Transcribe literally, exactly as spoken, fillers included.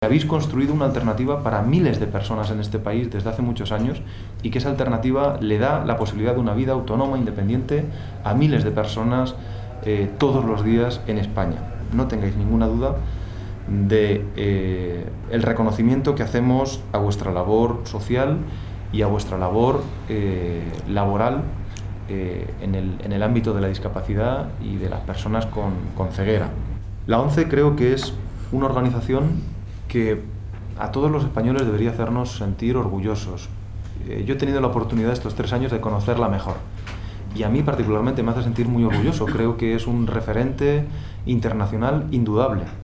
Habéis construido una alternativa para miles de personas en este país desde hace muchos años y que esa alternativa le da la posibilidad de una vida autónoma, independiente a miles de personas eh, todos los días en España. No tengáis ninguna duda de eh, el reconocimiento que hacemos a vuestra labor social y a vuestra labor eh, laboral eh, en, el, en el ámbito de la discapacidad y de las personas con, con ceguera. La ONCE creo que es una organización que a todos los españoles debería hacernos sentir orgullosos. Eh, yo he tenido la oportunidad estos tres años de conocerla mejor y a mí particularmente me hace sentir muy orgulloso. Creo que es un referente internacional indudable